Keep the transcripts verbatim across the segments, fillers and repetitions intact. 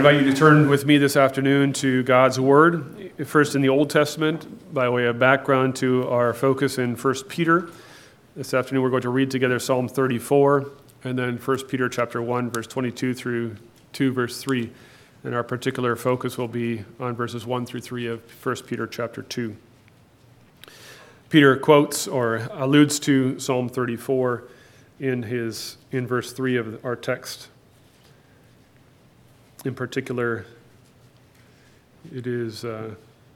I invite you to turn with me this afternoon to God's Word, first in the Old Testament, by way of background to our focus in First Peter. This afternoon we're going to read together Psalm thirty-four, and then First Peter chapter one, verse twenty-two through two, verse three. And our particular focus will be on verses one through three of First Peter chapter two. Peter quotes or alludes to Psalm thirty-four in his in verse three of our text. In particular, it is, uh,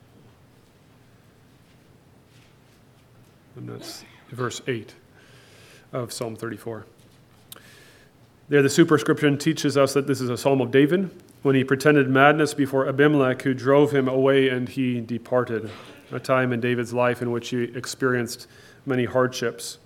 and that's verse eight of Psalm thirty-four. There, the superscription teaches us that this is a psalm of David, when he pretended madness before Abimelech, who drove him away and he departed, a time in David's life in which he experienced many hardships.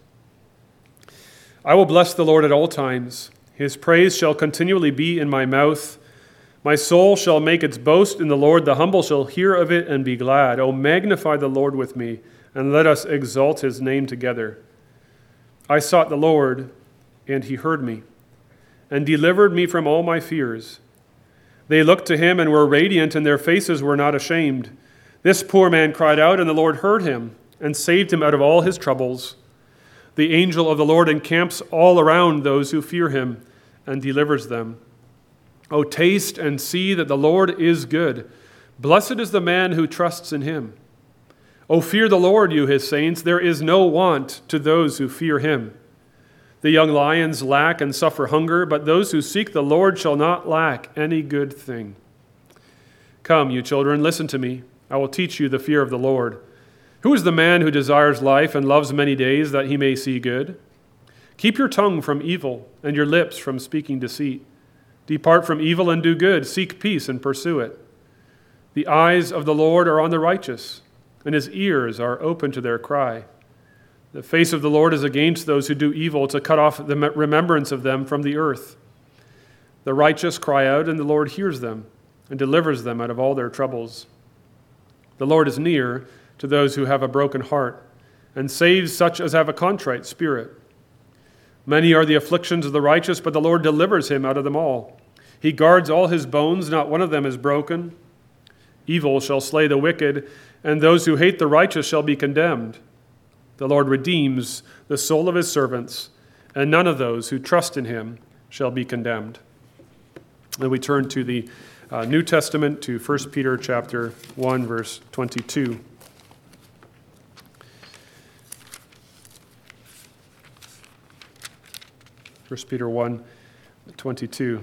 I will bless the Lord at all times. His praise shall continually be in my mouth. My soul shall make its boast in the Lord. The humble shall hear of it and be glad. O magnify the Lord with me, and let us exalt his name together. I sought the Lord, and he heard me, and delivered me from all my fears. They looked to him and were radiant, and their faces were not ashamed. This poor man cried out, and the Lord heard him, and saved him out of all his troubles. The angel of the Lord encamps all around those who fear him, and delivers them. O taste and see that the Lord is good. Blessed is the man who trusts in him. O fear the Lord, you his saints. There is no want to those who fear him. The young lions lack and suffer hunger, but those who seek the Lord shall not lack any good thing. Come, you children, listen to me. I will teach you the fear of the Lord. Who is the man who desires life and loves many days that he may see good? Keep your tongue from evil and your lips from speaking deceit. Depart from evil and do good. Seek peace and pursue it. The eyes of the Lord are on the righteous, and his ears are open to their cry. The face of the Lord is against those who do evil, to cut off the remembrance of them from the earth. The righteous cry out, and the Lord hears them, and delivers them out of all their troubles. The Lord is near to those who have a broken heart, and saves such as have a contrite spirit. Many are the afflictions of the righteous, but the Lord delivers him out of them all. He guards all his bones, not one of them is broken. Evil shall slay the wicked, and those who hate the righteous shall be condemned. The Lord redeems the soul of his servants, and none of those who trust in him shall be condemned. And we turn to the uh, New Testament, to First Peter chapter one, verse twenty-two. First Peter one, twenty-two.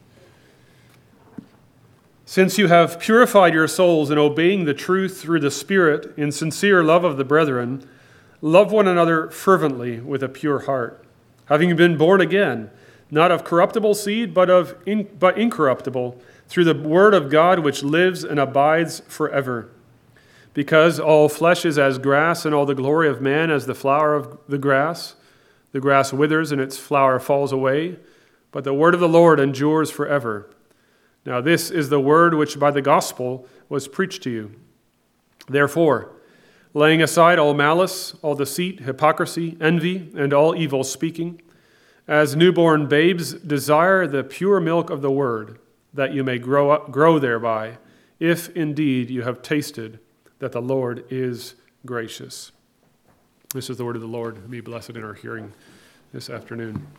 Since you have purified your souls in obeying the truth through the Spirit in sincere love of the brethren, love one another fervently with a pure heart, having been born again, not of corruptible seed, but of in, but incorruptible, through the word of God which lives and abides forever. Because all flesh is as grass, and all the glory of man as the flower of the grass. The grass withers and its flower falls away, but the word of the Lord endures forever. Now this is the word which by the gospel was preached to you. Therefore, laying aside all malice, all deceit, hypocrisy, envy, and all evil speaking, as newborn babes desire the pure milk of the word, that you may grow up, grow thereby, if indeed you have tasted that the Lord is gracious. This is the word of the Lord. Be blessed in our hearing this afternoon.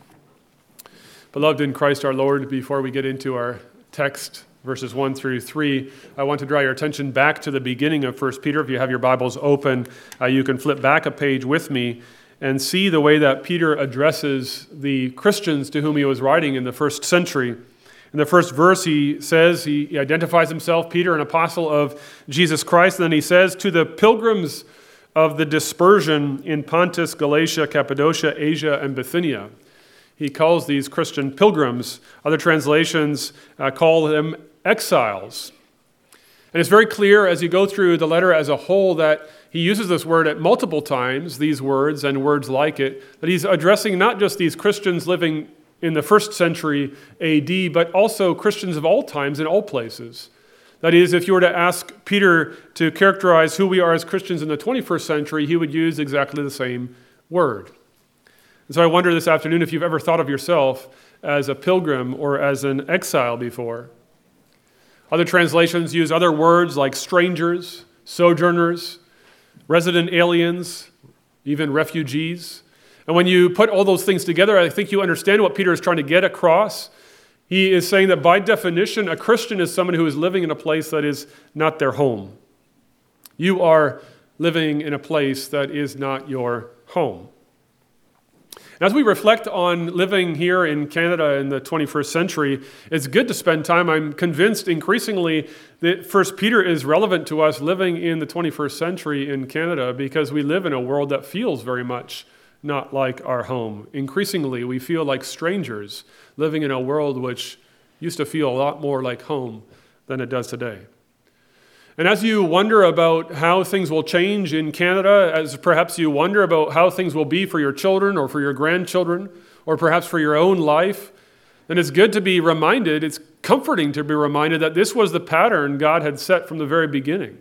Beloved in Christ our Lord, before we get into our text, verses one through three, I want to draw your attention back to the beginning of First Peter. If you have your Bibles open, uh, you can flip back a page with me and see the way that Peter addresses the Christians to whom he was writing in the first century. In the first verse, he says, he, he identifies himself, Peter, an apostle of Jesus Christ, and then he says, to the pilgrims of the dispersion in Pontus, Galatia, Cappadocia, Asia, and Bithynia. He calls these Christian pilgrims. Other translations uh, call them exiles. And it's very clear as you go through the letter as a whole that he uses this word at multiple times, these words and words like it, that he's addressing not just these Christians living in the first century A D, but also Christians of all times in all places. That is, if you were to ask Peter to characterize who we are as Christians in the twenty-first century, he would use exactly the same word. And so I wonder this afternoon if you've ever thought of yourself as a pilgrim or as an exile before. Other translations use other words like strangers, sojourners, resident aliens, even refugees. And when you put all those things together, I think you understand what Peter is trying to get across. He is saying that by definition, a Christian is someone who is living in a place that is not their home. You are living in a place that is not your home. As we reflect on living here in Canada in the twenty-first century, it's good to spend time. I'm convinced increasingly that First Peter is relevant to us living in the twenty-first century in Canada because we live in a world that feels very much not like our home. Increasingly, we feel like strangers living in a world which used to feel a lot more like home than it does today. And as you wonder about how things will change in Canada, as perhaps you wonder about how things will be for your children or for your grandchildren, or perhaps for your own life, then it's good to be reminded, it's comforting to be reminded that this was the pattern God had set from the very beginning.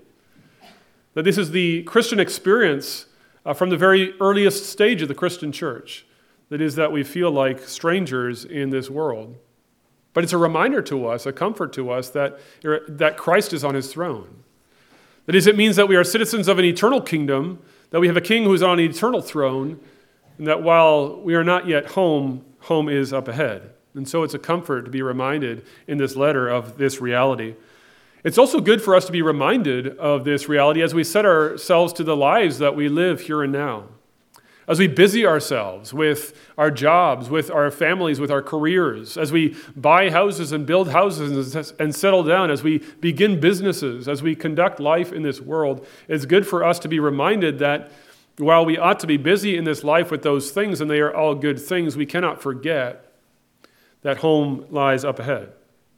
That this is the Christian experience uh, from the very earliest stage of the Christian church. That is that we feel like strangers in this world. But it's a reminder to us, a comfort to us, that, that Christ is on his throne. That is, it means that we are citizens of an eternal kingdom, that we have a king who is on an eternal throne, and that while we are not yet home, home is up ahead. And so it's a comfort to be reminded in this letter of this reality. It's also good for us to be reminded of this reality as we set ourselves to the lives that we live here and now. As we busy ourselves with our jobs, with our families, with our careers, as we buy houses and build houses and settle down, as we begin businesses, as we conduct life in this world, it's good for us to be reminded that while we ought to be busy in this life with those things, and they are all good things, we cannot forget that home lies up ahead.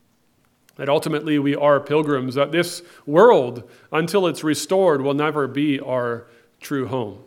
That ultimately we are pilgrims, that this world, until it's restored, will never be our true home.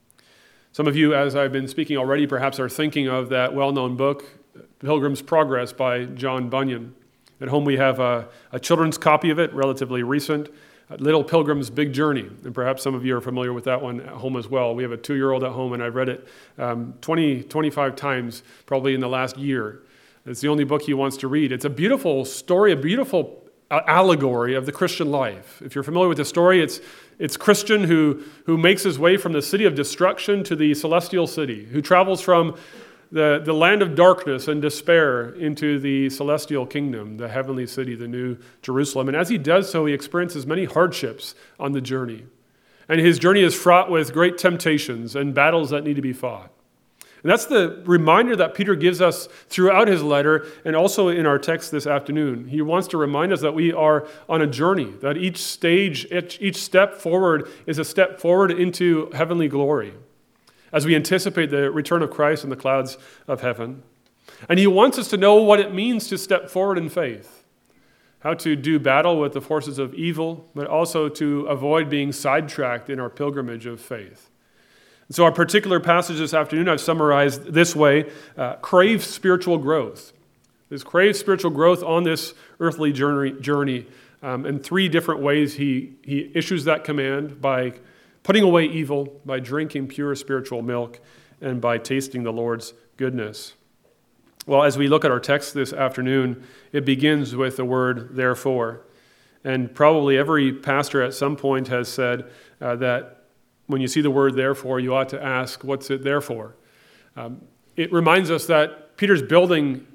Some of you, as I've been speaking already, perhaps are thinking of that well-known book, Pilgrim's Progress by John Bunyan. At home we have a, a children's copy of it, relatively recent, Little Pilgrim's Big Journey. And perhaps some of you are familiar with that one at home as well. We have a two-year-old at home, and I've read it um, twenty, twenty-five times probably in the last year. It's the only book he wants to read. It's a beautiful story, a beautiful allegory of the Christian life. If you're familiar with the story, it's it's Christian who, who makes his way from the city of destruction to the celestial city, who travels from the, the land of darkness and despair into the celestial kingdom, the heavenly city, the new Jerusalem. And as he does so, he experiences many hardships on the journey. And his journey is fraught with great temptations and battles that need to be fought. And that's the reminder that Peter gives us throughout his letter and also in our text this afternoon. He wants to remind us that we are on a journey, that each stage, each, each step forward is a step forward into heavenly glory as we anticipate the return of Christ in the clouds of heaven. And he wants us to know what it means to step forward in faith, how to do battle with the forces of evil, but also to avoid being sidetracked in our pilgrimage of faith. So our particular passage this afternoon I've summarized this way, uh, crave spiritual growth. This crave spiritual growth on this earthly journey, journey um, in three different ways he, he issues that command: by putting away evil, by drinking pure spiritual milk, and by tasting the Lord's goodness. Well, as we look at our text this afternoon, it begins with the word therefore. And probably every pastor at some point has said uh, that when you see the word therefore, you ought to ask, what's it there for? Um, it reminds us that Peter's building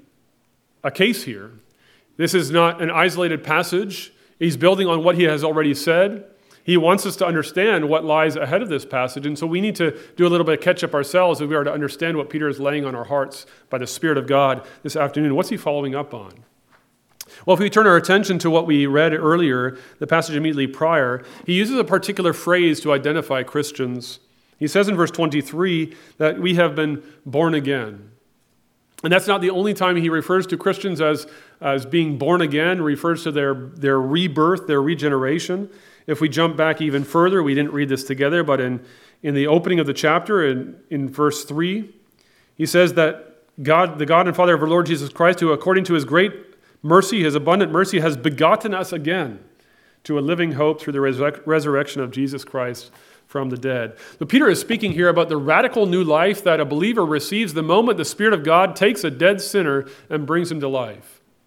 a case here. This is not an isolated passage. He's building on what he has already said. He wants us to understand what lies ahead of this passage, and so we need to do a little bit of catch-up ourselves if we are to understand what Peter is laying on our hearts by the Spirit of God this afternoon. What's he following up on? Well, if we turn our attention to what we read earlier, the passage immediately prior, he uses a particular phrase to identify Christians. He says in verse twenty-three that we have been born again. And that's not the only time he refers to Christians as, as being born again, refers to their, their rebirth, their regeneration. If we jump back even further, we didn't read this together, but in, in the opening of the chapter, in, in verse three, he says that God, the God and Father of our Lord Jesus Christ, who according to his great mercy, his abundant mercy, has begotten us again to a living hope through the resur- resurrection of Jesus Christ from the dead. So Peter is speaking here about the radical new life that a believer receives the moment the Spirit of God takes a dead sinner and brings him to life.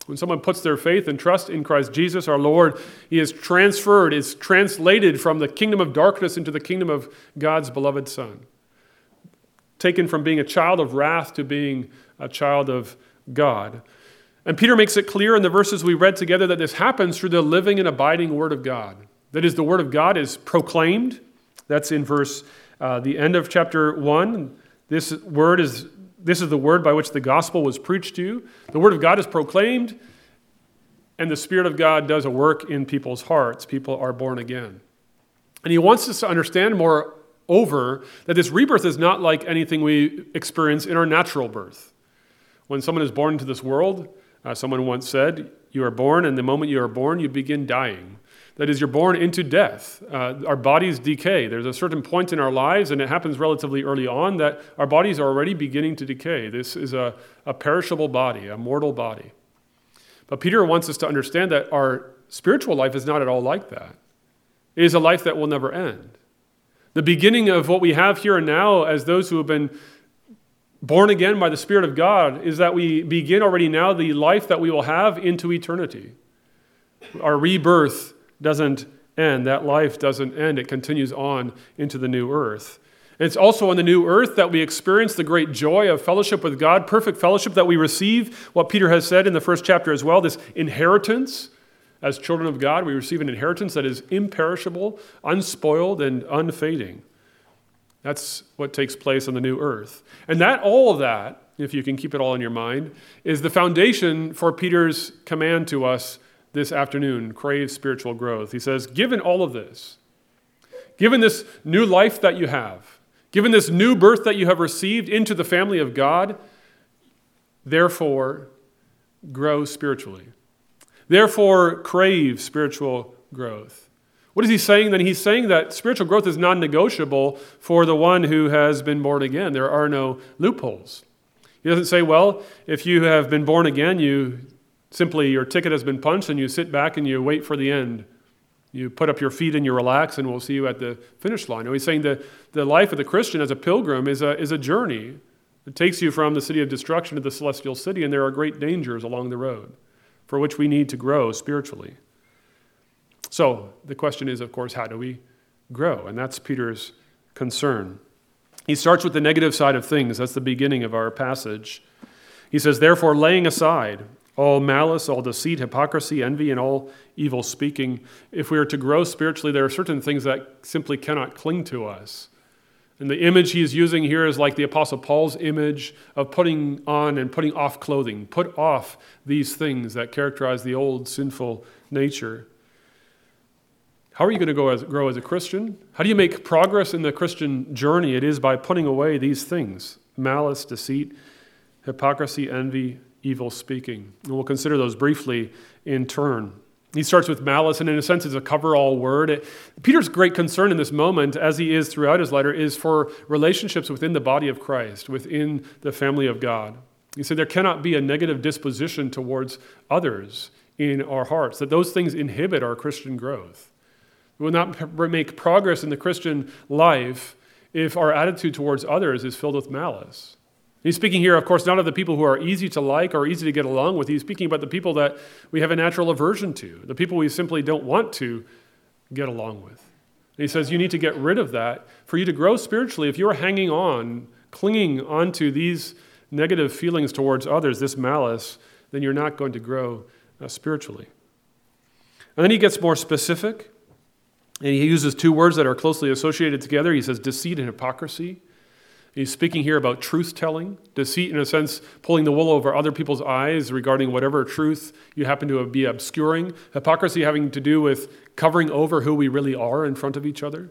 When someone puts their faith and trust in Christ Jesus our Lord, he is transferred, is translated from the kingdom of darkness into the kingdom of God's beloved Son. Taken from being a child of wrath to being a child of God. And Peter makes it clear in the verses we read together that this happens through the living and abiding Word of God. That is, the Word of God is proclaimed. That's in verse, uh, the end of chapter one. This word is, this is the word by which the gospel was preached to you. The Word of God is proclaimed, and the Spirit of God does a work in people's hearts. People are born again. And he wants us to understand moreover that this rebirth is not like anything we experience in our natural birth. When someone is born into this world, uh, someone once said, you are born, and the moment you are born, you begin dying. That is, you're born into death. Uh, our bodies decay. There's a certain point in our lives, and it happens relatively early on, that our bodies are already beginning to decay. This is a, a perishable body, a mortal body. But Peter wants us to understand that our spiritual life is not at all like that. It is a life that will never end. The beginning of what we have here and now as those who have been born again by the Spirit of God is that we begin already now the life that we will have into eternity. Our rebirth doesn't end. That life doesn't end. It continues on into the new earth. And it's also on the new earth that we experience the great joy of fellowship with God, perfect fellowship that we receive, what Peter has said in the first chapter as well, this inheritance. As children of God, we receive an inheritance that is imperishable, unspoiled, and unfading. That's what takes place on the new earth. And that, all of that, if you can keep it all in your mind, is the foundation for Peter's command to us this afternoon, crave spiritual growth. He says, given all of this, given this new life that you have, given this new birth that you have received into the family of God, therefore, grow spiritually. Therefore, crave spiritual growth. What is he saying then? He's saying that spiritual growth is non-negotiable for the one who has been born again. There are no loopholes. He doesn't say, well, if you have been born again, you simply, your ticket has been punched and you sit back and you wait for the end. You put up your feet and you relax and we'll see you at the finish line. No, he's saying that the life of the Christian as a pilgrim is a, is a journey. It takes you from the city of destruction to the celestial city, and there are great dangers along the road for which we need to grow spiritually. So the question is, of course, how do we grow? And that's Peter's concern. He starts with the negative side of things. That's the beginning of our passage. He says, therefore, laying aside all malice, all deceit, hypocrisy, envy, and all evil speaking. If we are to grow spiritually, there are certain things that simply cannot cling to us. And the image he is using here is like the Apostle Paul's image of putting on and putting off clothing. Put off these things that characterize the old sinful nature. How are you going to go as, grow as a Christian? How do you make progress in the Christian journey? It is by putting away these things: malice, deceit, hypocrisy, envy, evil speaking. And we'll consider those briefly in turn. He starts with malice, and in a sense, it's a cover-all word. It, Peter's great concern in this moment, as he is throughout his letter, is for relationships within the body of Christ, within the family of God. He said there cannot be a negative disposition towards others in our hearts, that those things inhibit our Christian growth. We will not make progress in the Christian life if our attitude towards others is filled with malice. He's speaking here, of course, not of the people who are easy to like or easy to get along with. He's speaking about the people that we have a natural aversion to, the people we simply don't want to get along with. And he says you need to get rid of that. For you to grow spiritually, if you're hanging on, clinging onto these negative feelings towards others, this malice, then you're not going to grow uh, spiritually. And then he gets more specific, and he uses two words that are closely associated together. He says deceit and hypocrisy. He's speaking here about truth-telling, deceit in a sense, pulling the wool over other people's eyes regarding whatever truth you happen to be obscuring. Hypocrisy having to do with covering over who we really are in front of each other.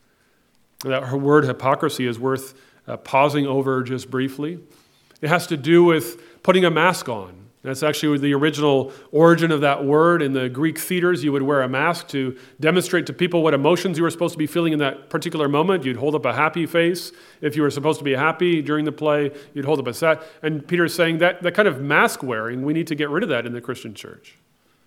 That word hypocrisy is worth uh, pausing over just briefly. It has to do with putting a mask on. That's actually the original origin of that word. In the Greek theaters, you would wear a mask to demonstrate to people what emotions you were supposed to be feeling in that particular moment. You'd hold up a happy face. If you were supposed to be happy during the play, you'd hold up a sad. And Peter's saying that that kind of mask wearing, we need to get rid of that in the Christian church.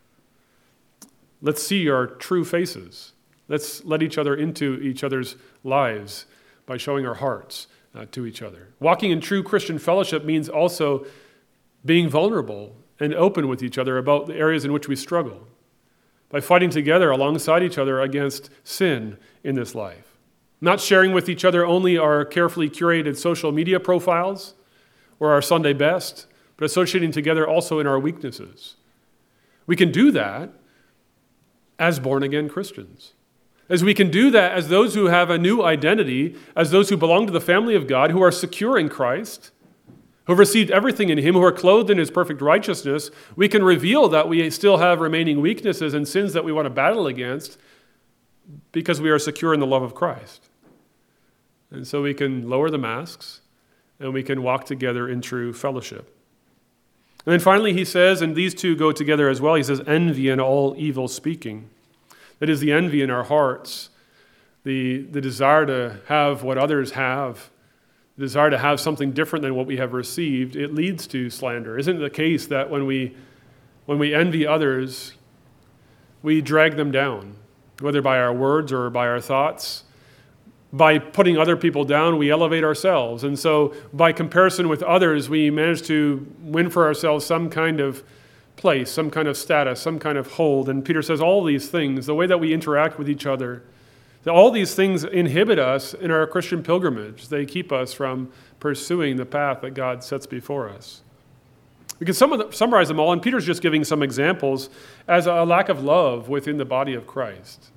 Let's see our true faces. Let's let each other into each other's lives by showing our hearts uh, to each other. Walking in true Christian fellowship means also being vulnerable and open with each other about the areas in which we struggle, by fighting together alongside each other against sin in this life. Not sharing with each other only our carefully curated social media profiles or our Sunday best, but associating together also in our weaknesses. We can do that as born-again Christians. As we can do that as those who have a new identity, as those who belong to the family of God, who are secure in Christ, who have received everything in him, who are clothed in his perfect righteousness, we can reveal that we still have remaining weaknesses and sins that we want to battle against because we are secure in the love of Christ. And so we can lower the masks and we can walk together in true fellowship. And then finally he says, and these two go together as well, he says, envy and all evil speaking. That is the envy in our hearts, the, the desire to have what others have, the desire to have something different than what we have received. It leads to slander. Isn't it the case that when we, when we envy others, we drag them down, whether by our words or by our thoughts? By putting other people down, we elevate ourselves. And so by comparison with others, we manage to win for ourselves some kind of place, some kind of status, some kind of hold. And Peter says all these things, the way that we interact with each other, that all these things inhibit us in our Christian pilgrimage. They keep us from pursuing the path that God sets before us. We can sum- summarize them all, and Peter's just giving some examples as a lack of love within the body of Christ.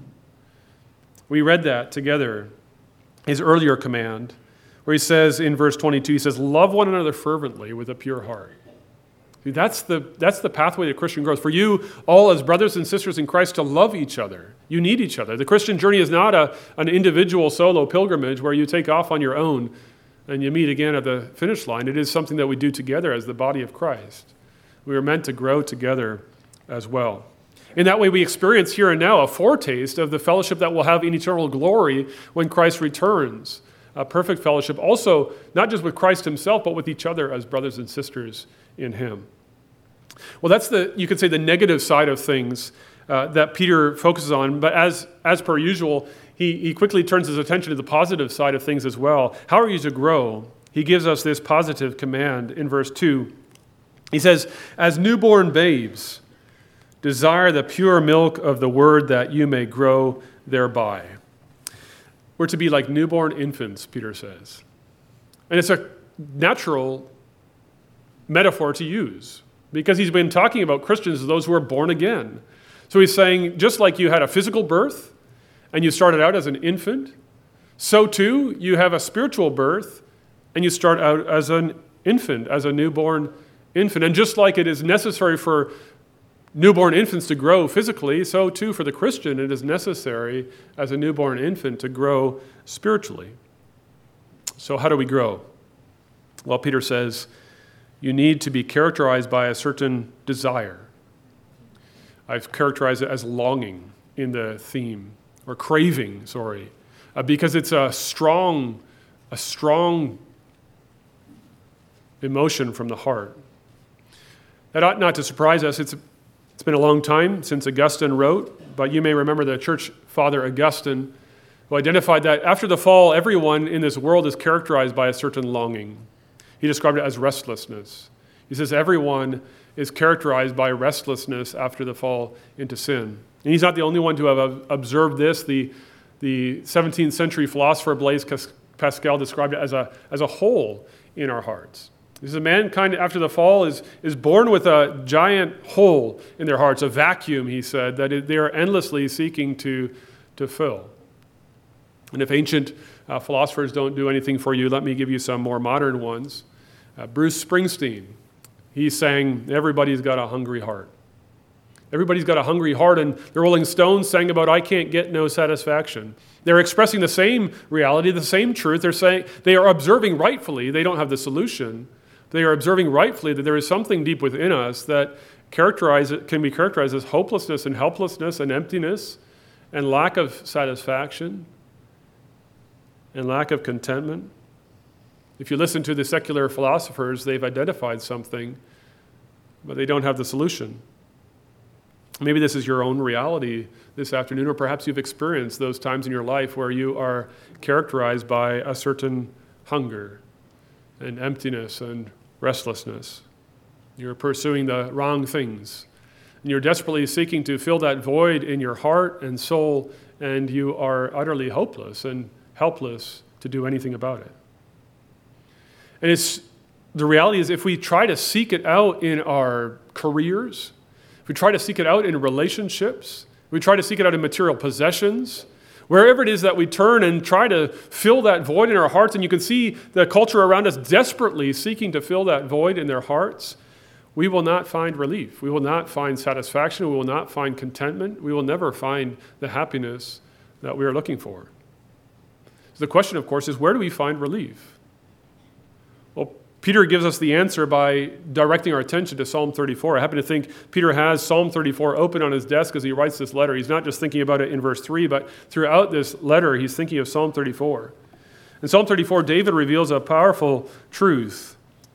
We read that together, his earlier command, where he says in verse twenty-two, he says, love one another fervently with a pure heart. See, that's the, that's the pathway to Christian growth. For you all as brothers and sisters in Christ to love each other. You need each other. The Christian journey is not a, an individual solo pilgrimage where you take off on your own and you meet again at the finish line. It is something that we do together as the body of Christ. We are meant to grow together as well. In that way, we experience here and now a foretaste of the fellowship that we'll have in eternal glory when Christ returns. A perfect fellowship also, not just with Christ himself, but with each other as brothers and sisters in him. Well, that's the, you could say, the negative side of things uh, that Peter focuses on. But as, as per usual, he, he quickly turns his attention to the positive side of things as well. How are you to grow? He gives us this positive command in verse two. He says, as newborn babes, desire the pure milk of the word that you may grow thereby. We're to be like newborn infants, Peter says. And it's a natural metaphor to use because he's been talking about Christians as those who are born again. So he's saying, just like you had a physical birth and you started out as an infant, so too you have a spiritual birth and you start out as an infant, as a newborn infant. And just like it is necessary for newborn infants to grow physically, so too for the Christian it is necessary as a newborn infant to grow spiritually. So how do we grow? Well, Peter says, you need to be characterized by a certain desire. I've characterized it as longing in the theme, or craving, sorry, uh, because it's a strong, a strong emotion from the heart. That ought not to surprise us. It's, it's been a long time since Augustine wrote, but you may remember the church father Augustine, who identified that after the fall, everyone in this world is characterized by a certain longing. He described it as restlessness. He says everyone is characterized by restlessness after the fall into sin. And he's not the only one to have observed this. The, the seventeenth century philosopher Blaise Pascal described it as a, as a hole in our hearts. He says mankind after the fall is, is born with a giant hole in their hearts, a vacuum, he said, that they are endlessly seeking to, to fill. And if ancient uh, philosophers don't do anything for you, let me give you some more modern ones. Uh, Bruce Springsteen, he sang, everybody's got a hungry heart. Everybody's got a hungry heart, and the Rolling Stones sang about, I can't get no satisfaction. They're expressing the same reality, the same truth. They're saying, they are observing rightfully, they don't have the solution. They are observing rightfully that there is something deep within us that characterize, can be characterized as hopelessness and helplessness and emptiness and lack of satisfaction and lack of contentment. If you listen to the secular philosophers, they've identified something, but they don't have the solution. Maybe this is your own reality this afternoon, or perhaps you've experienced those times in your life where you are characterized by a certain hunger and emptiness and restlessness. You're pursuing the wrong things. And you're desperately seeking to fill that void in your heart and soul, and you are utterly hopeless and helpless to do anything about it. And it's the reality is if we try to seek it out in our careers, if we try to seek it out in relationships, we try to seek it out in material possessions, wherever it is that we turn and try to fill that void in our hearts, and you can see the culture around us desperately seeking to fill that void in their hearts, we will not find relief. We will not find satisfaction. We will not find contentment. We will never find the happiness that we are looking for. So the question, of course, is where do we find relief? Well, Peter gives us the answer by directing our attention to Psalm thirty-four. I happen to think Peter has Psalm thirty-four open on his desk as he writes this letter. He's not just thinking about it in verse three, but throughout this letter, he's thinking of Psalm thirty-four. In Psalm thirty-four, David reveals a powerful truth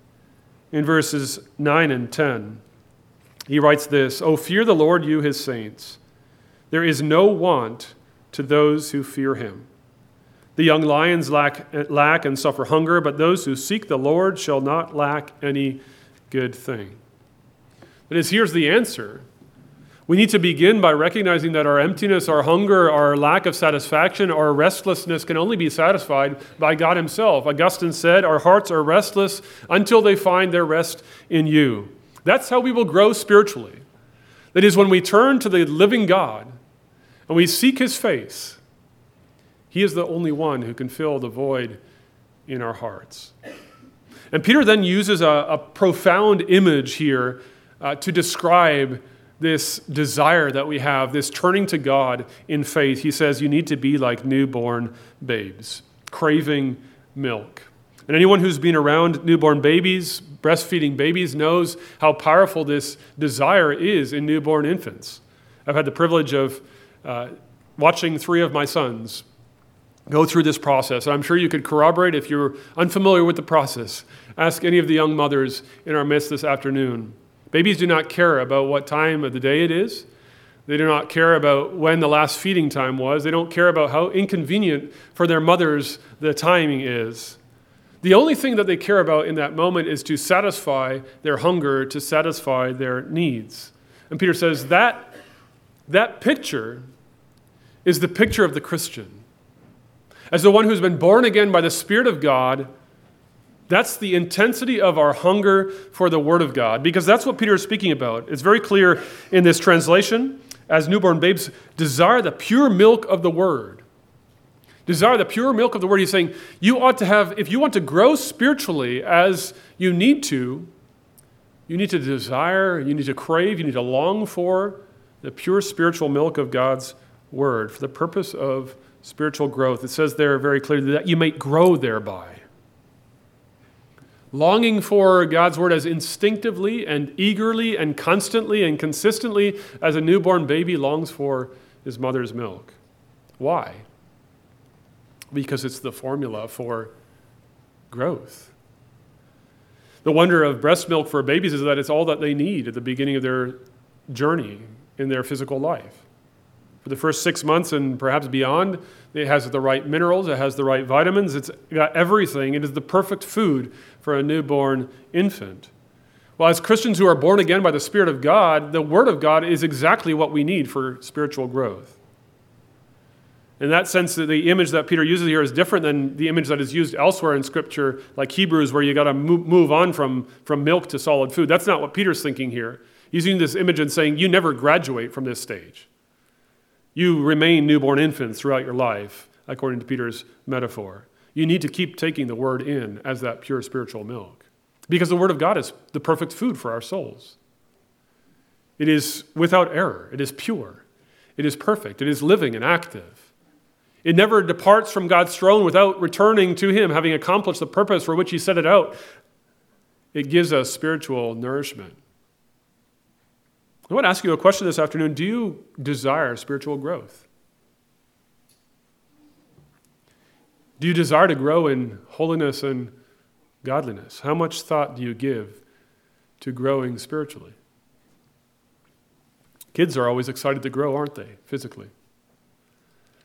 in verses nine and ten. He writes this, "O fear the Lord, you his saints. There is no want to those who fear him. The young lions lack, lack and suffer hunger, but those who seek the Lord shall not lack any good thing." That is, here's the answer. We need to begin by recognizing that our emptiness, our hunger, our lack of satisfaction, our restlessness can only be satisfied by God himself. Augustine said, "Our hearts are restless until they find their rest in you." That's how we will grow spiritually. That is, when we turn to the living God and we seek his face, he is the only one who can fill the void in our hearts. And Peter then uses a, a profound image here uh, to describe this desire that we have, this turning to God in faith. He says you need to be like newborn babes, craving milk. And anyone who's been around newborn babies, breastfeeding babies, knows how powerful this desire is in newborn infants. I've had the privilege of uh, watching three of my sons go through this process. And I'm sure you could corroborate if you're unfamiliar with the process. Ask any of the young mothers in our midst this afternoon. Babies do not care about what time of the day it is. They do not care about when the last feeding time was. They don't care about how inconvenient for their mothers the timing is. The only thing that they care about in that moment is to satisfy their hunger, to satisfy their needs. And Peter says that, that picture is the picture of the Christian. As the one who's been born again by the Spirit of God, that's the intensity of our hunger for the Word of God, because that's what Peter is speaking about. It's very clear in this translation, as newborn babes desire the pure milk of the Word. Desire the pure milk of the Word. He's saying you ought to have, if you want to grow spiritually as you need to, you need to desire, you need to crave, you need to long for the pure spiritual milk of God's Word for the purpose of spiritual growth. It says there very clearly that you may grow thereby. Longing for God's word as instinctively and eagerly and constantly and consistently as a newborn baby longs for his mother's milk. Why? Because it's the formula for growth. The wonder of breast milk for babies is that it's all that they need at the beginning of their journey in their physical life. For the first six months and perhaps beyond, it has the right minerals, it has the right vitamins, it's got everything. It is the perfect food for a newborn infant. Well, as Christians who are born again by the Spirit of God, the Word of God is exactly what we need for spiritual growth. In that sense, the image that Peter uses here is different than the image that is used elsewhere in Scripture, like Hebrews, where you got to move on from, from milk to solid food. That's not what Peter's thinking here. He's using this image and saying, you never graduate from this stage. You remain newborn infants throughout your life, according to Peter's metaphor. You need to keep taking the Word in as that pure spiritual milk, because the Word of God is the perfect food for our souls. It is without error. It is pure. It is perfect. It is living and active. It never departs from God's throne without returning to Him, having accomplished the purpose for which He set it out. It gives us spiritual nourishment. I want to ask you a question this afternoon. Do you desire spiritual growth? Do you desire to grow in holiness and godliness? How much thought do you give to growing spiritually? Kids are always excited to grow, aren't they, physically?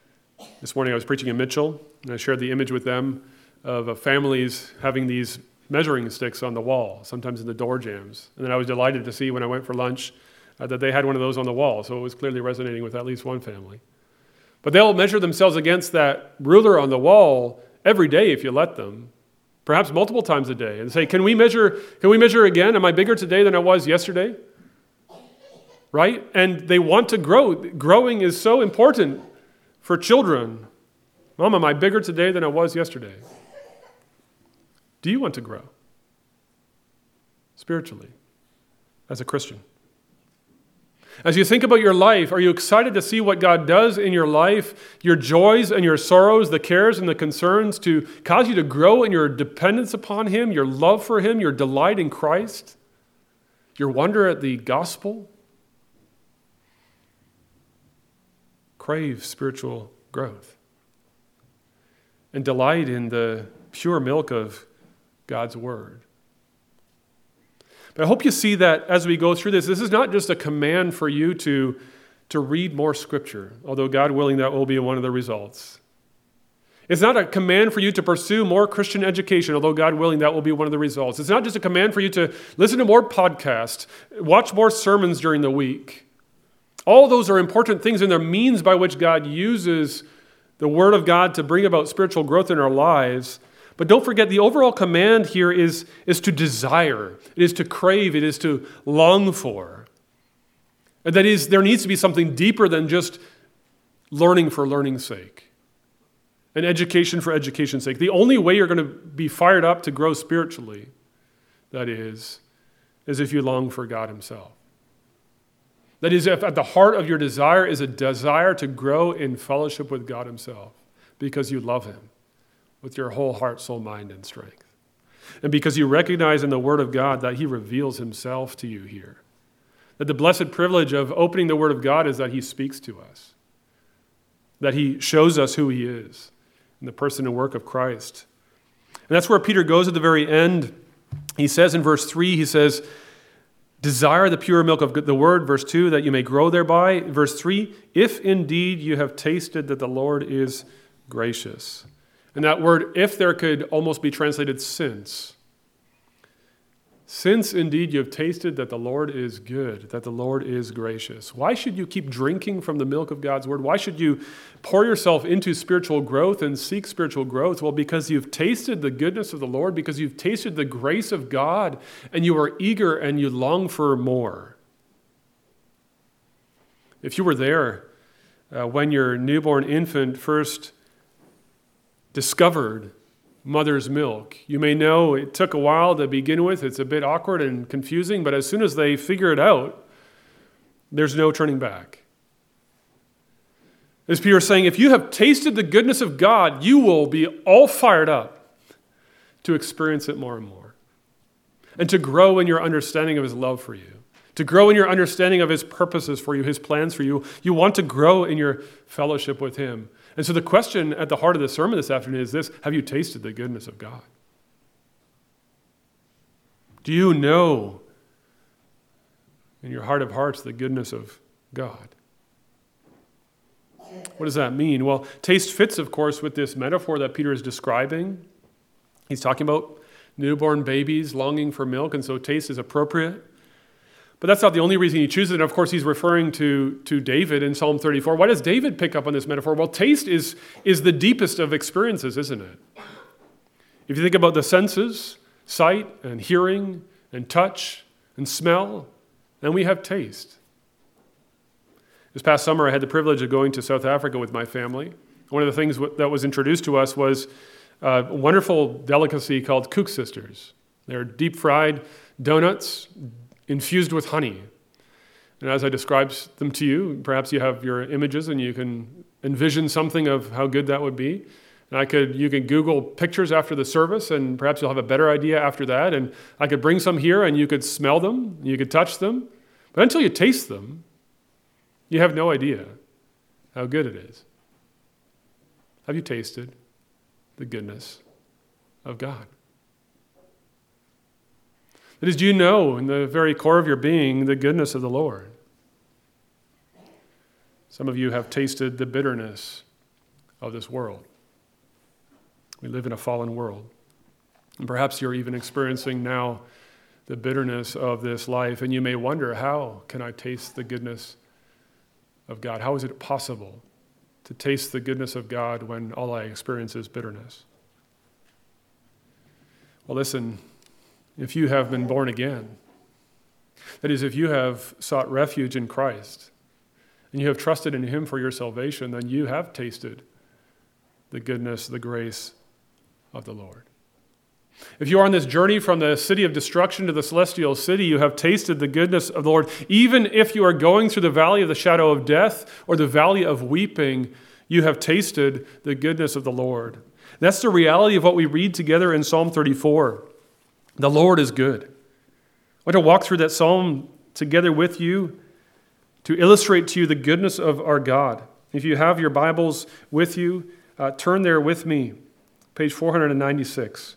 This morning I was preaching in Mitchell, and I shared the image with them of families having these measuring sticks on the wall, sometimes in the door jambs. And then I was delighted to see when I went for lunch uh, that they had one of those on the wall, so it was clearly resonating with at least one family. But they'll measure themselves against that ruler on the wall every day if you let them, perhaps multiple times a day, and say, can we measure, can we measure again? Am I bigger today than I was yesterday? Right? And they want to grow. Growing is so important for children. Mom, am I bigger today than I was yesterday? Do you want to grow spiritually as a Christian? As you think about your life, are you excited to see what God does in your life, your joys and your sorrows, the cares and the concerns, to cause you to grow in your dependence upon Him, your love for Him, your delight in Christ, your wonder at the gospel? Crave spiritual growth and delight in the pure milk of God's Word. But I hope you see that as we go through this, this is not just a command for you to, to read more Scripture, although God willing, that will be one of the results. It's not a command for you to pursue more Christian education, although God willing, that will be one of the results. It's not just a command for you to listen to more podcasts, watch more sermons during the week. All those are important things, and they're means by which God uses the Word of God to bring about spiritual growth in our lives. But don't forget, the overall command here is, is to desire. It is to crave. It is to long for. And that is, there needs to be something deeper than just learning for learning's sake and education for education's sake. The only way you're going to be fired up to grow spiritually, that is, is if you long for God Himself. That is, if at the heart of your desire is a desire to grow in fellowship with God Himself because you love Him with your whole heart, soul, mind, and strength. And because you recognize in the Word of God that He reveals Himself to you here. That the blessed privilege of opening the Word of God is that He speaks to us. That He shows us who He is in the person and work of Christ. And that's where Peter goes at the very end. He says in verse three, he says, desire the pure milk of the Word, verse two, that you may grow thereby. Verse three, if indeed you have tasted that the Lord is gracious. And that word, if, there could almost be translated since. Since indeed you have tasted that the Lord is good, that the Lord is gracious. Why should you keep drinking from the milk of God's Word? Why should you pour yourself into spiritual growth and seek spiritual growth? Well, because you've tasted the goodness of the Lord, because you've tasted the grace of God, and you are eager and you long for more. If you were there uh, when your newborn infant first discovered mother's milk, you may know it took a while to begin with. It's a bit awkward and confusing, but as soon as they figure it out, there's no turning back. As Peter is saying, if you have tasted the goodness of God, you will be all fired up to experience it more and more, and to grow in your understanding of His love for you, to grow in your understanding of His purposes for you, His plans for you. You want to grow in your fellowship with Him. And so the question at the heart of the sermon this afternoon is this: have you tasted the goodness of God? Do you know in your heart of hearts the goodness of God? What does that mean? Well, taste fits, of course, with this metaphor that Peter is describing. He's talking about newborn babies longing for milk, and so taste is appropriate. But that's not the only reason he chooses it. Of course, he's referring to, to David in Psalm thirty-four. Why does David pick up on this metaphor? Well, taste is, is the deepest of experiences, isn't it? If you think about the senses, sight and hearing and touch and smell, then we have taste. This past summer, I had the privilege of going to South Africa with my family. One of the things that was introduced to us was a wonderful delicacy called Koek Sisters. They're deep-fried donuts infused with honey. And as I describe them to you, perhaps you have your images and you can envision something of how good that would be. And I could, you can Google pictures after the service, and perhaps you'll have a better idea after that. And I could bring some here and you could smell them, you could touch them. But until you taste them, you have no idea how good it is. Have you tasted the goodness of God? That is, do you know in the very core of your being the goodness of the Lord? Some of you have tasted the bitterness of this world. We live in a fallen world. And perhaps you're even experiencing now the bitterness of this life, and you may wonder, how can I taste the goodness of God? How is it possible to taste the goodness of God when all I experience is bitterness? Well, listen, if you have been born again, that is, if you have sought refuge in Christ, and you have trusted in Him for your salvation, then you have tasted the goodness, the grace of the Lord. If you are on this journey from the city of destruction to the celestial city, you have tasted the goodness of the Lord. Even if you are going through the valley of the shadow of death or the valley of weeping, you have tasted the goodness of the Lord. That's the reality of what we read together in Psalm thirty-four. The Lord is good. I want to walk through that psalm together with you to illustrate to you the goodness of our God. If you have your Bibles with you, uh, turn there with me, page four ninety-six.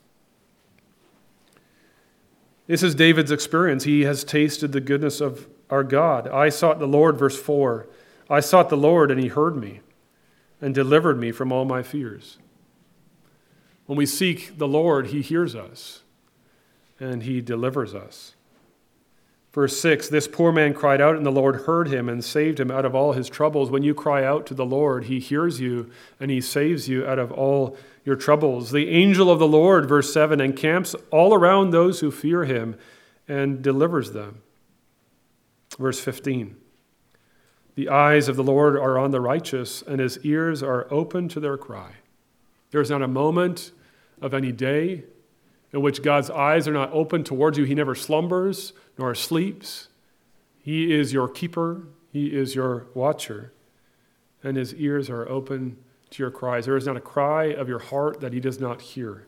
This is David's experience. He has tasted the goodness of our God. I sought the Lord, verse four. I sought the Lord, and He heard me and delivered me from all my fears. When we seek the Lord, He hears us and He delivers us. Verse six, this poor man cried out, and the Lord heard him and saved him out of all his troubles. When you cry out to the Lord, He hears you and He saves you out of all your troubles. The angel of the Lord, verse seven, encamps all around those who fear Him and delivers them. Verse fifteen, the eyes of the Lord are on the righteous, and His ears are open to their cry. There is not a moment of any day in which God's eyes are not open towards you. He never slumbers nor sleeps. He is your keeper. He is your watcher. And His ears are open to your cries. There is not a cry of your heart that He does not hear.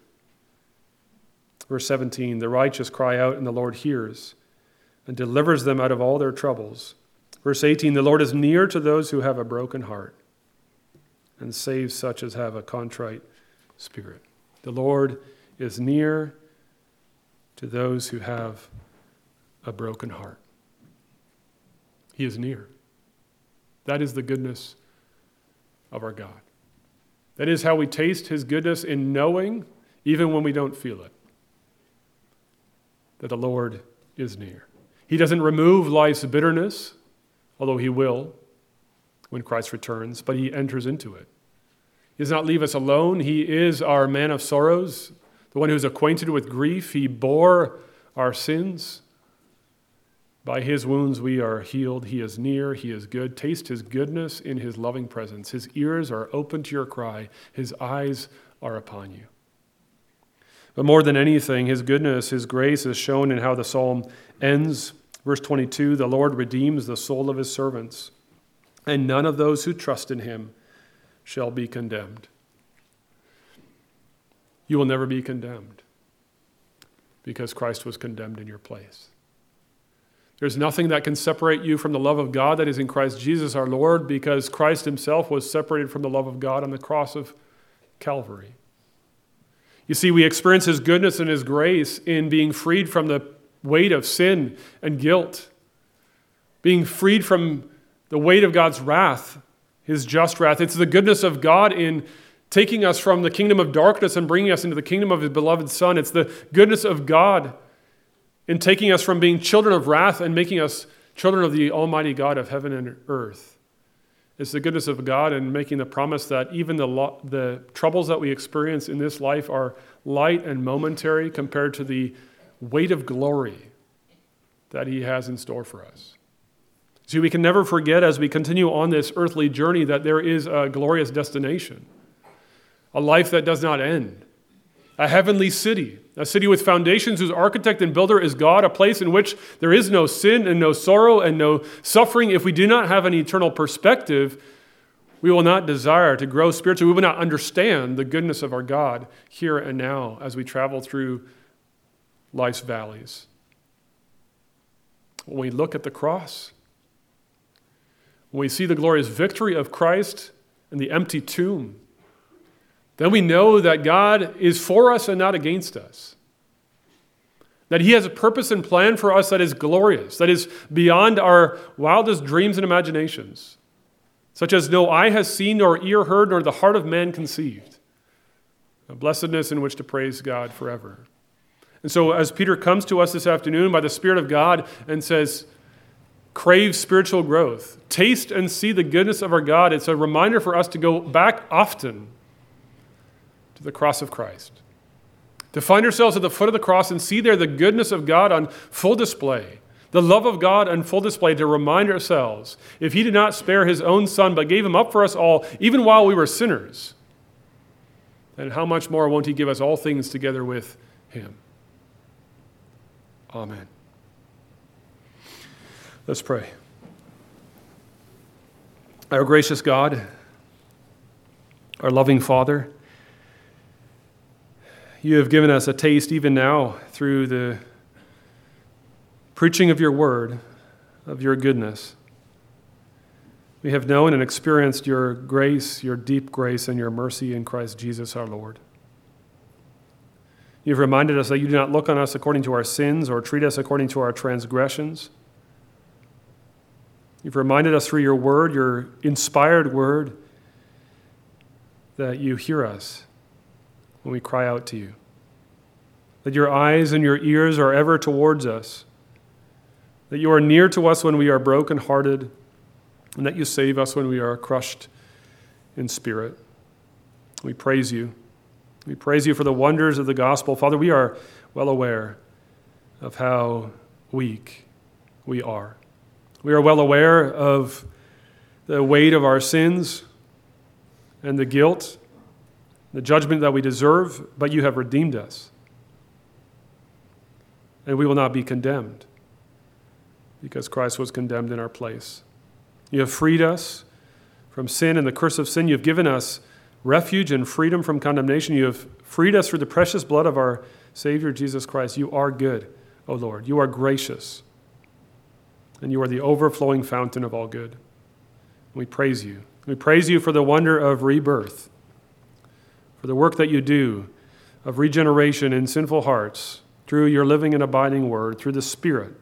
Verse seventeen, the righteous cry out, and the Lord hears and delivers them out of all their troubles. Verse eighteen, the Lord is near to those who have a broken heart and saves such as have a contrite spirit. The Lord is near to those who have a broken heart. He is near. That is the goodness of our God. That is how we taste His goodness, in knowing, even when we don't feel it, that the Lord is near. He doesn't remove life's bitterness, although He will when Christ returns, but He enters into it. He does not leave us alone. He is our man of sorrows, the one who is acquainted with grief. He bore our sins. By His wounds we are healed. He is near. He is good. Taste His goodness in His loving presence. His ears are open to your cry. His eyes are upon you. But more than anything, His goodness, His grace is shown in how the psalm ends. Verse twenty-two, the Lord redeems the soul of His servants, and none of those who trust in Him shall be condemned. You will never be condemned because Christ was condemned in your place. There's nothing that can separate you from the love of God that is in Christ Jesus our Lord, because Christ Himself was separated from the love of God on the cross of Calvary. You see, we experience His goodness and His grace in being freed from the weight of sin and guilt, being freed from the weight of God's wrath, His just wrath. It's the goodness of God in taking us from the kingdom of darkness and bringing us into the kingdom of His beloved Son. It's the goodness of God in taking us from being children of wrath and making us children of the Almighty God of heaven and earth. It's the goodness of God in making the promise that even the, lo- the troubles that we experience in this life are light and momentary compared to the weight of glory that He has in store for us. See, we can never forget as we continue on this earthly journey that there is a glorious destination, a life that does not end, a heavenly city, a city with foundations whose architect and builder is God, a place in which there is no sin and no sorrow and no suffering. If we do not have an eternal perspective, we will not desire to grow spiritually. We will not understand the goodness of our God here and now as we travel through life's valleys. When we look at the cross, when we see the glorious victory of Christ and the empty tomb, then we know that God is for us and not against us. That He has a purpose and plan for us that is glorious, that is beyond our wildest dreams and imaginations, such as no eye has seen, nor ear heard, nor the heart of man conceived. a blessedness in which to praise God forever. And so as Peter comes to us this afternoon by the Spirit of God and says, crave spiritual growth, taste and see the goodness of our God, it's a reminder for us to go back often to the cross of Christ. To find ourselves at the foot of the cross and see there the goodness of God on full display, the love of God on full display, to remind ourselves, if he did not spare his own son but gave him up for us all, even while we were sinners, then how much more won't he give us all things together with him? Amen. Let's pray. Our gracious God, our loving Father, you have given us a taste even now through the preaching of your word, of your goodness. We have known and experienced your grace, your deep grace, and your mercy in Christ Jesus our Lord. You've reminded us that you do not look on us according to our sins or treat us according to our transgressions. You've reminded us through your word, your inspired word, that you hear us when we cry out to you. That your eyes and your ears are ever towards us. That you are near to us when we are brokenhearted, and that you save us when we are crushed in spirit. We praise you. We praise you for the wonders of the gospel. Father, we are well aware of how weak we are. We are well aware of the weight of our sins and the guilt, the judgment that we deserve, but you have redeemed us. And we will not be condemned because Christ was condemned in our place. You have freed us from sin and the curse of sin. You have given us refuge and freedom from condemnation. You have freed us through the precious blood of our Savior, Jesus Christ. You are good, O Lord. You are gracious. And you are the overflowing fountain of all good. We praise you. We praise you for the wonder of rebirth, for the work that you do of regeneration in sinful hearts through your living and abiding word, through the Spirit,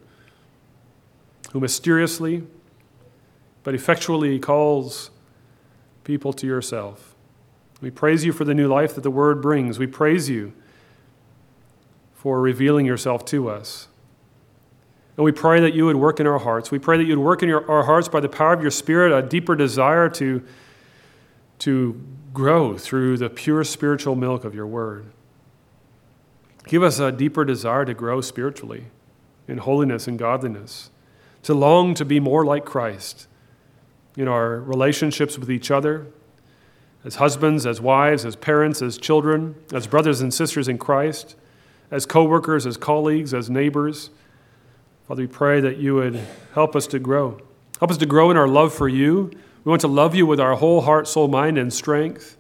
who mysteriously but effectually calls people to yourself. We praise you for the new life that the word brings. We praise you for revealing yourself to us. And we pray that you would work in our hearts. We pray that you would work in your, our hearts by the power of your Spirit, a deeper desire to, to grow through the pure spiritual milk of your word. Give us a deeper desire to grow spiritually in holiness and godliness, to long to be more like Christ in our relationships with each other, as husbands, as wives, as parents, as children, as brothers and sisters in Christ, as co-workers, as colleagues, as neighbors. Father, we pray that you would help us to grow. Help us to grow in our love for you. We want to love you with our whole heart, soul, mind, and strength.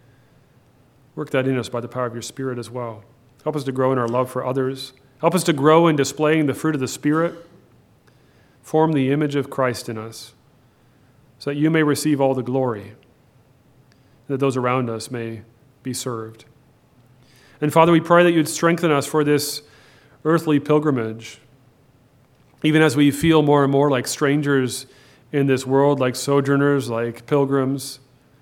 Work that in us by the power of your Spirit as well. Help us to grow in our love for others. Help us to grow in displaying the fruit of the Spirit. Form the image of Christ in us so that you may receive all the glory, that those around us may be served. And Father, we pray that you'd strengthen us for this earthly pilgrimage, even as we feel more and more like strangers in this world, like sojourners, like pilgrims.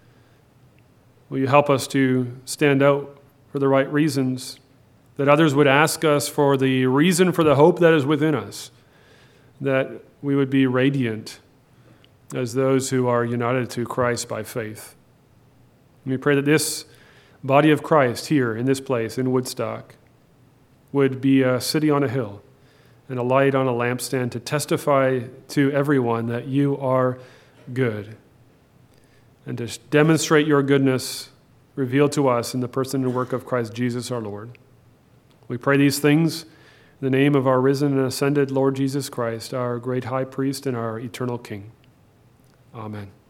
Will you help us to stand out for the right reasons, that others would ask us for the reason for the hope that is within us, that we would be radiant as those who are united to Christ by faith. And we pray that this body of Christ here in this place, in Woodstock, would be a city on a hill and a light on a lampstand to testify to everyone that you are good, and to demonstrate your goodness revealed to us in the person and work of Christ Jesus our Lord. We pray these things in the name of our risen and ascended Lord Jesus Christ, our great high priest and our eternal King. Amen.